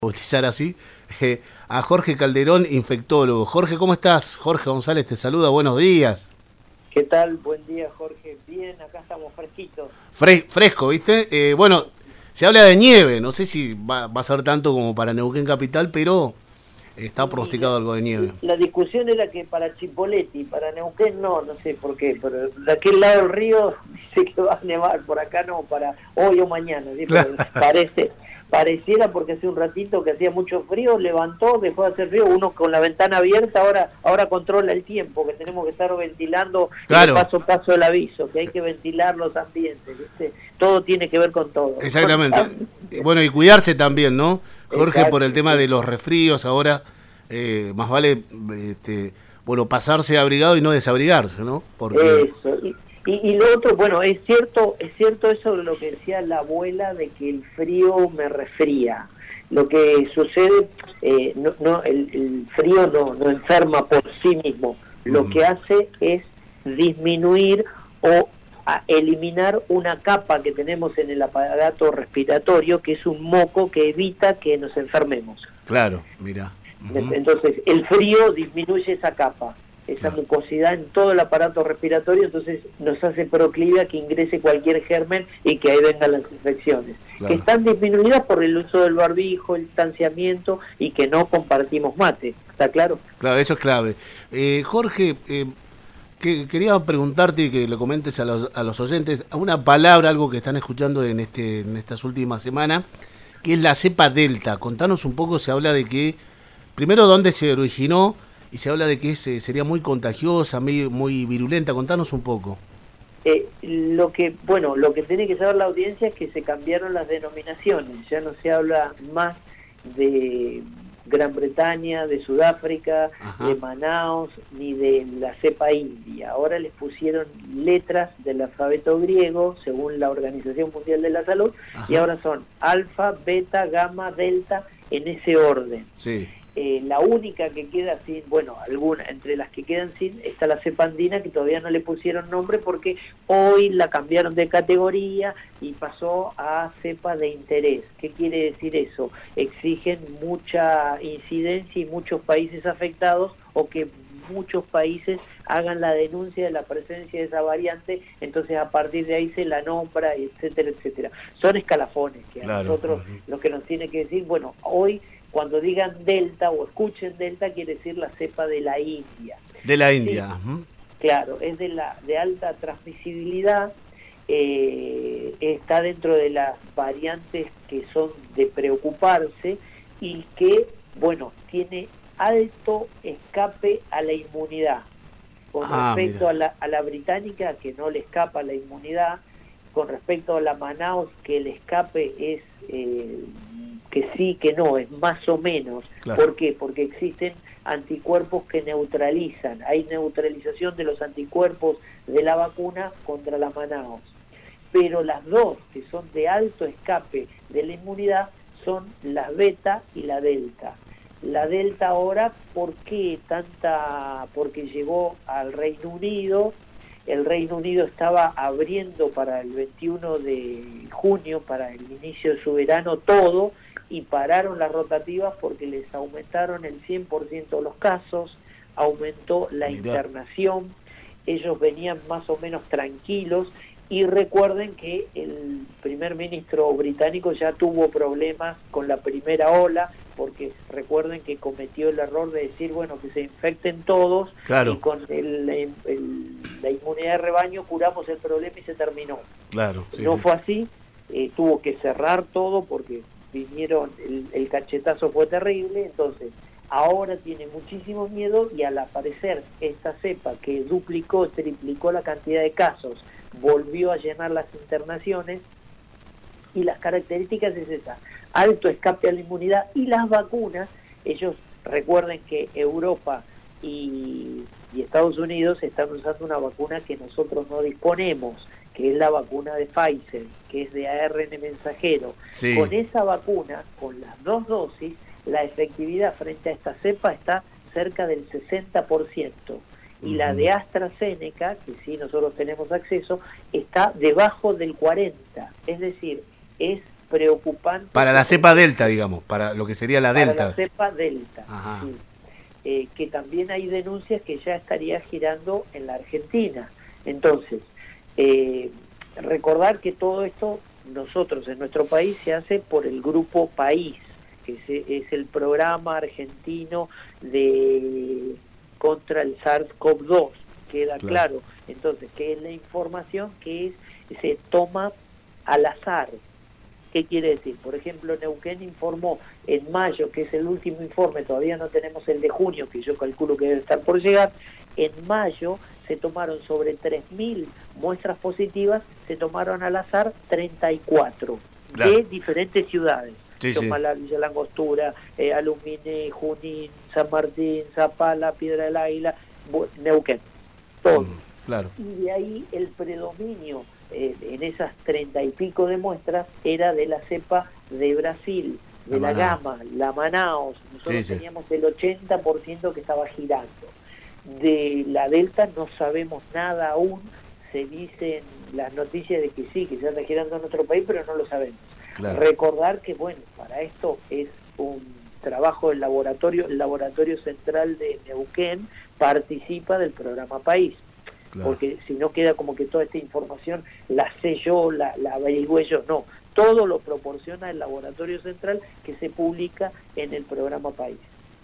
Bautizar así, a Jorge Calderón, infectólogo. Jorge, ¿cómo estás? Jorge González te saluda, buenos días. ¿Qué tal? Buen día, Jorge. Bien, acá estamos fresquitos. Fresco, ¿viste? Bueno, se habla de nieve, no sé si va a ser tanto como para Neuquén Capital, pero está pronosticado algo de nieve. La discusión era que para Chipoleti, para Neuquén no sé por qué, pero de aquel lado del río dice que va a nevar, por acá no, para hoy o mañana, ¿sí? Claro. Pareciera porque hace un ratito que hacía mucho frío, levantó, dejó de hacer frío, uno con la ventana abierta, ahora controla el tiempo, que tenemos que estar ventilando, Claro. paso a paso el aviso, que hay que ventilar los ambientes, ¿viste? Todo tiene que ver con todo. Exactamente. Bueno, y cuidarse también, ¿no? Jorge, Exacto. por el tema de los resfríos, ahora más vale bueno, pasarse abrigado y no desabrigarse, ¿no? Porque... Eso. Y lo otro, bueno, es cierto eso de lo que decía la abuela de que el frío me resfría. Lo que sucede, el frío no enferma por sí mismo. Lo que hace es disminuir o eliminar una capa que tenemos en el aparato respiratorio, que es un moco que evita que nos enfermemos. Claro, mira. Entonces, el frío disminuye esa capa, esa mucosidad en todo el aparato respiratorio, entonces nos hace proclive a que ingrese cualquier germen y que ahí vengan las infecciones, que están disminuidas por el uso del barbijo, el distanciamiento y que no compartimos mate, ¿está claro? Claro, eso es clave. Jorge, quería preguntarte y que le comentes a los oyentes una palabra, algo que están escuchando en estas últimas semanas, que es la cepa Delta. Contanos un poco, se habla de que, primero, dónde se originó, y se habla de que sería muy contagiosa, muy virulenta. Contanos un poco. Lo que tiene que saber la audiencia es que se cambiaron las denominaciones. Ya no se habla más de Gran Bretaña, de Sudáfrica, de Manaos, ni de la cepa india. Ahora les pusieron letras del alfabeto griego, según la Organización Mundial de la Salud, y ahora son alfa, beta, gamma, delta, en ese orden. Sí. La única que queda sin, entre las que quedan sin, está la cepa andina, que todavía no le pusieron nombre porque hoy la cambiaron de categoría y pasó a cepa de interés. ¿Qué quiere decir eso? Exigen mucha incidencia y muchos países afectados, o que muchos países hagan la denuncia de la presencia de esa variante, entonces a partir de ahí se la nombra, etcétera, etcétera. Son escalafones que a nosotros lo que nos tiene que decir, hoy cuando digan Delta o escuchen Delta, quiere decir la cepa de la India. De la India. Sí, claro, es de alta transmisibilidad, está dentro de las variantes que son de preocuparse y que, tiene alto escape a la inmunidad. Con respecto a la británica, que no le escapa la inmunidad, con respecto a la Manaus, que el escape es... que sí, que no, es más o menos. Claro. ¿Por qué? Porque existen anticuerpos que neutralizan. Hay neutralización de los anticuerpos de la vacuna contra la Manaus. Pero las dos que son de alto escape de la inmunidad son la beta y la delta. La delta ahora, ¿por qué tanta? Porque llegó al Reino Unido. El Reino Unido estaba abriendo para el 21 de junio, para el inicio de su verano, todo, y pararon las rotativas porque les aumentaron el 100% los casos, aumentó la internación, ellos venían más o menos tranquilos, y recuerden que el primer ministro británico ya tuvo problemas con la primera ola, porque recuerden que cometió el error de decir, que se infecten todos, y con la inmunidad de rebaño curamos el problema y se terminó. Claro, sí, no fue así, tuvo que cerrar todo porque el cachetazo fue terrible, entonces ahora tiene muchísimo miedo, y al aparecer esta cepa que duplicó, triplicó la cantidad de casos, volvió a llenar las internaciones, y las características es esa: alto escape a la inmunidad. Y las vacunas, ellos recuerden que Europa y Estados Unidos están usando una vacuna que nosotros no disponemos, que es la vacuna de Pfizer, que es de ARN mensajero. Sí. Con esa vacuna, con las 2 dosis, la efectividad frente a esta cepa está cerca del 60%. Y la de AstraZeneca, que sí nosotros tenemos acceso, está debajo del 40%. Es decir, es preocupante. Para la cepa delta, digamos, para lo que sería la delta. Para la cepa delta, Ajá. sí. Que también hay denuncias que ya estaría girando en la Argentina. Entonces, recordar que todo esto nosotros en nuestro país se hace por el Grupo País, que es el programa argentino contra el SARS-CoV-2, queda claro. Entonces, que es la información que se toma al azar. ¿Qué quiere decir? Por ejemplo, Neuquén informó en mayo, que es el último informe, todavía no tenemos el de junio, que yo calculo que debe estar por llegar. En mayo se tomaron sobre 3.000 muestras positivas, se tomaron al azar 34 de diferentes ciudades. Chomalá, Villa Langostura, Alumine, Junín, San Martín, Zapala, Piedra del Águila, Neuquén, todo. Y de ahí el predominio en esas 30 y pico de muestras era de la cepa de Brasil, de la Gama, la Manaos. Nosotros teníamos el 80% que estaba girando. De la Delta no sabemos nada aún, se dicen las noticias de que sí, que se anda girando en nuestro país, pero no lo sabemos. Recordar que, bueno, para esto es un trabajo del laboratorio, el Laboratorio Central de Neuquén participa del programa País. Porque si no queda como que toda esta información la sé yo, la averigüé yo, no, todo lo proporciona el Laboratorio Central que se publica en el programa País.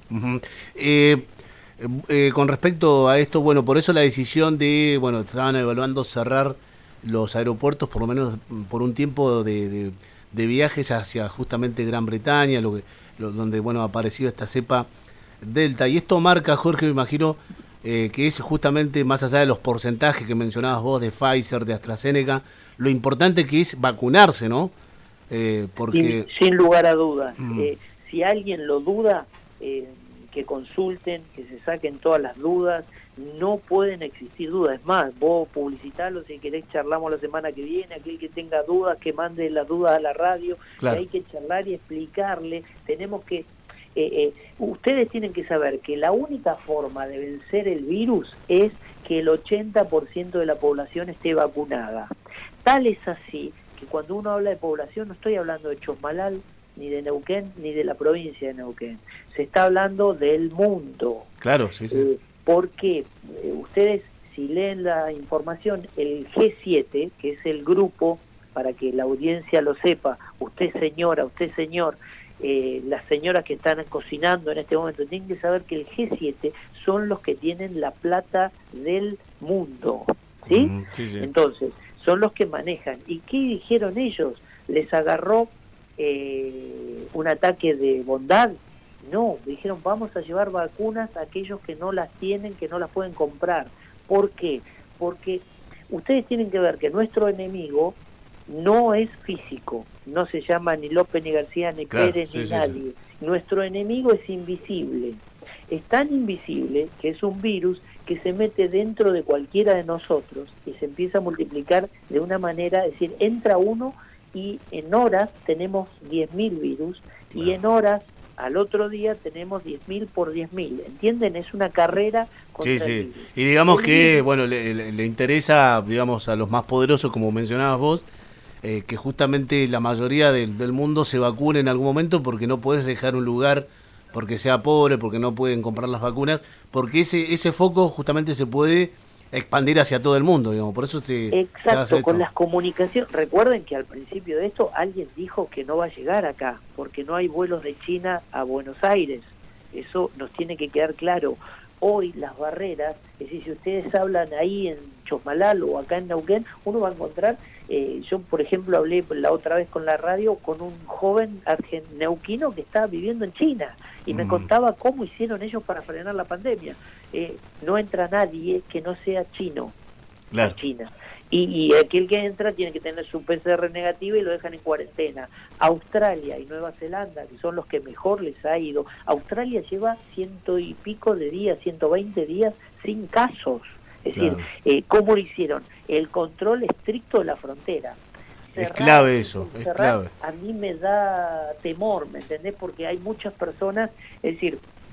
Con respecto a esto, bueno, por eso la decisión de, bueno, estaban evaluando cerrar los aeropuertos por lo menos por un tiempo de viajes hacia justamente Gran Bretaña, donde, bueno, ha aparecido esta cepa Delta, y esto marca, Jorge, me imagino, que es justamente más allá de los porcentajes que mencionabas vos de Pfizer, de AstraZeneca, lo importante que es vacunarse, ¿no? Porque sin lugar a dudas. Si alguien lo duda, que consulten, que se saquen todas las dudas, no pueden existir dudas. Es más, vos publicitalo, si querés charlamos la semana que viene, aquel que tenga dudas, que mande las dudas a la radio, que hay que charlar y explicarle, tenemos que ustedes tienen que saber que la única forma de vencer el virus es que el 80% de la población esté vacunada. Tal es así que cuando uno habla de población no estoy hablando de Chosmalal, ni de Neuquén, ni de la provincia de Neuquén. Se está hablando del mundo. Claro, sí, sí. Porque ustedes, si leen la información, el G7, que es el grupo, para que la audiencia lo sepa, usted señora, usted señor, las señoras que están cocinando en este momento tienen que saber que el G7 son los que tienen la plata del mundo, ¿sí? Entonces, son los que manejan. ¿Y qué dijeron ellos? ¿Les agarró un ataque de bondad? No, dijeron vamos a llevar vacunas a aquellos que no las tienen, que no las pueden comprar. ¿Por qué? Porque ustedes tienen que ver que nuestro enemigo no es físico, no se llama ni López, ni García, ni Pérez, ni nadie. Nuestro enemigo es invisible. Es tan invisible que es un virus que se mete dentro de cualquiera de nosotros y se empieza a multiplicar de una manera, es decir, entra uno y en horas tenemos 10.000 virus y en horas al otro día tenemos 10.000 por 10.000, ¿entienden? Es una carrera contra el virus. Y digamos que, bueno, le interesa, digamos, a los más poderosos, como mencionabas vos, que justamente la mayoría del mundo se vacune en algún momento, porque no puedes dejar un lugar porque sea pobre, porque no pueden comprar las vacunas, porque ese foco justamente se puede expandir hacia todo el mundo, digamos, por eso Exacto, con las comunicaciones. Recuerden que al principio de esto alguien dijo que no va a llegar acá, porque no hay vuelos de China a Buenos Aires. Eso nos tiene que quedar claro. Hoy las barreras, es decir, si ustedes hablan ahí en Chosmalal o acá en Neuquén, uno va a encontrar, yo por ejemplo hablé la otra vez con la radio con un joven neuquino que estaba viviendo en China y me contaba cómo hicieron ellos para frenar la pandemia. No entra nadie que no sea chino a China. Y aquel que entra tiene que tener su PCR negativa y lo dejan en cuarentena. Australia y Nueva Zelanda, que son los que mejor les ha ido, Australia lleva 100 y pico de días, 120 días sin casos. Es decir, ¿cómo lo hicieron? El control estricto de la frontera. Es clave eso, es clave. A mí me da temor, ¿me entendés? Porque hay muchas personas, es decir,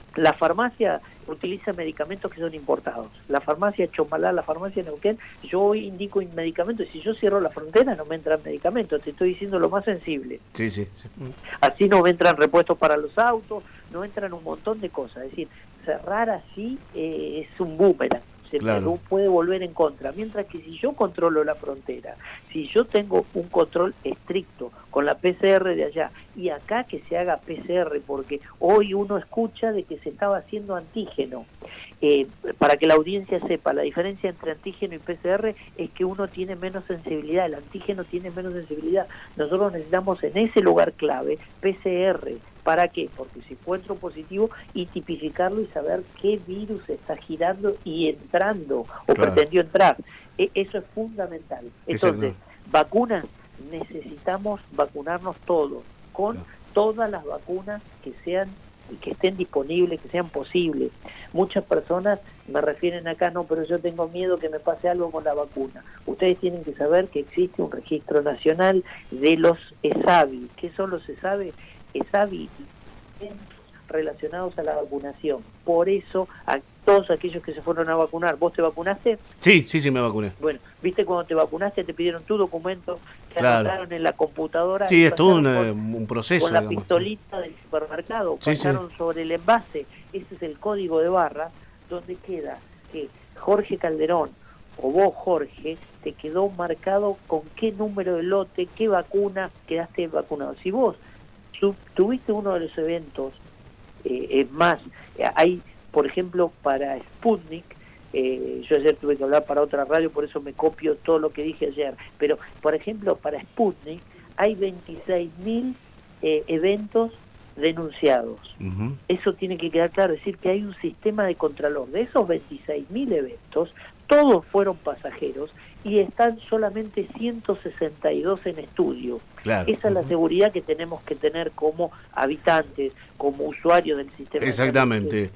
La farmacia utiliza medicamentos que son importados. La farmacia Chomalá, la farmacia Neuquén, yo hoy indico medicamentos y si yo cierro la frontera no me entran medicamentos, te estoy diciendo lo más sensible. Sí. Así no me entran repuestos para los autos, no entran un montón de cosas. Es decir, cerrar así es un boomerang. Claro. Puede volver en contra, mientras que si yo controlo la frontera, si yo tengo un control estricto con la PCR de allá y acá que se haga PCR, porque hoy uno escucha de que se estaba haciendo antígeno, para que la audiencia sepa, la diferencia entre antígeno y PCR es que uno tiene menos sensibilidad, el antígeno tiene menos sensibilidad. Nosotros necesitamos en ese lugar clave PCR. ¿Para qué? Porque si encuentro positivo y tipificarlo y saber qué virus está girando y entrando o pretendió entrar. Eso es fundamental. Entonces, vacunas, necesitamos vacunarnos todos, con todas las vacunas que estén disponibles, que sean posibles. Muchas personas me refieren acá, no, pero yo tengo miedo que me pase algo con la vacuna. Ustedes tienen que saber que existe un registro nacional de los ESAVI. ¿Qué son los ESAVI? ESAVI relacionados a la vacunación. Por eso, a todos aquellos que se fueron a vacunar, ¿vos te vacunaste? Sí, me vacuné. Bueno, viste, cuando te vacunaste te pidieron tu documento, que anotaron en la computadora. Sí, es todo un proceso. Con la pistolita del supermercado, pasaron sobre el envase. Ese es el código de barra, donde queda que Jorge Calderón, o vos, Jorge, te quedó marcado con qué número de lote, qué vacuna quedaste vacunado. Si vos tuviste uno de los eventos, hay, por ejemplo, para Sputnik, yo ayer tuve que hablar para otra radio, por eso me copio todo lo que dije ayer, pero, por ejemplo, para Sputnik hay 26.000 eventos denunciados. Eso tiene que quedar claro, es decir, que hay un sistema de contralor. De esos 26.000 eventos, todos fueron pasajeros y están solamente 162 en estudio. Claro. Esa es la seguridad que tenemos que tener como habitantes, como usuarios del sistema. Exactamente.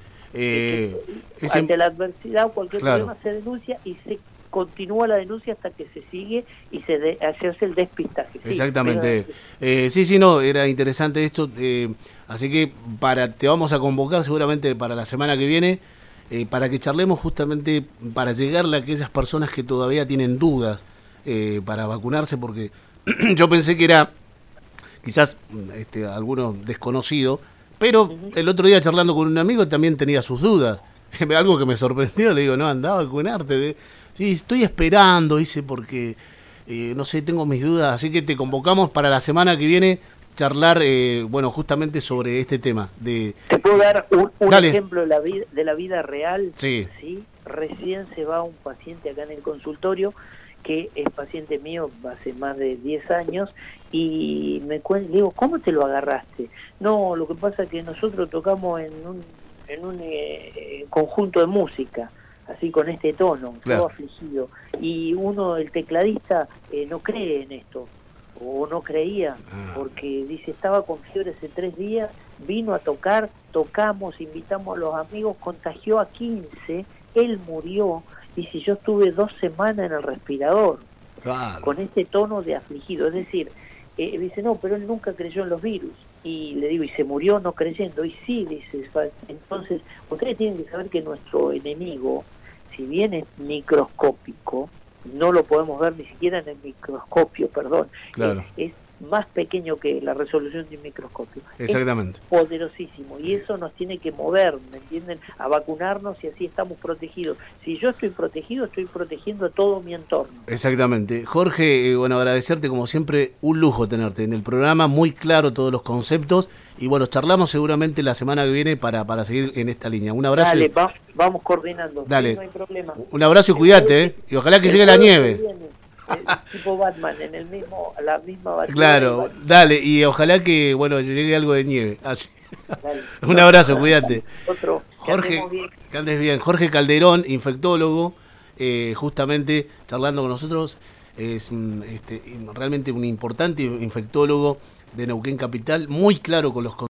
Ante la adversidad o cualquier problema se denuncia y se continúa la denuncia hasta que se sigue y se hace el despistaje. Exactamente. No, era interesante esto. Así que te vamos a convocar seguramente para la semana que viene, para que charlemos justamente para llegarle a aquellas personas que todavía tienen dudas para vacunarse, porque yo pensé que era quizás alguno desconocido, pero el otro día charlando con un amigo también tenía sus dudas. Algo que me sorprendió, le digo, no, andá a vacunarte. Sí, estoy esperando, dice, porque no sé, tengo mis dudas, así que te convocamos para la semana que viene charlar, justamente sobre este tema. ¿Te puedo dar un ejemplo de la vida real? Sí. Recién se va un paciente acá en el consultorio, que es paciente mío hace más de 10 años, y le digo, ¿cómo te lo agarraste? No, lo que pasa es que nosotros tocamos en un conjunto de música, así con este tono, todo afligido, y el tecladista no cree en esto, o no creía, porque dice, estaba con fiebre hace 3 días, vino a tocar, tocamos, invitamos a los amigos, contagió a 15, él murió, y si yo estuve 2 semanas en el respirador, con este tono de afligido, es decir, dice, no, pero él nunca creyó en los virus, y le digo, y se murió no creyendo, y sí, dice, entonces, ustedes tienen que saber que nuestro enemigo, si bien es microscópico, no lo podemos ver ni siquiera en el microscopio, es más pequeño que la resolución de un microscopio. Exactamente. Es poderosísimo y eso nos tiene que mover, ¿me entienden? A vacunarnos y así estamos protegidos. Si yo estoy protegido, estoy protegiendo a todo mi entorno. Exactamente. Jorge, agradecerte como siempre, un lujo tenerte en el programa, muy claro todos los conceptos y charlamos seguramente la semana que viene para seguir en esta línea. Un abrazo. Dale, vamos coordinando. Dale. Sí, no hay problema. Un abrazo y cuídate, y ojalá que llegue la nieve. Tipo Batman, la misma batalla. Claro, dale, y ojalá que, llegue algo de nieve. Así. Un abrazo, cuídate. Otro, Jorge, que andes bien. Jorge Calderón, infectólogo, justamente charlando con nosotros, es realmente un importante infectólogo de Neuquén Capital, muy claro con los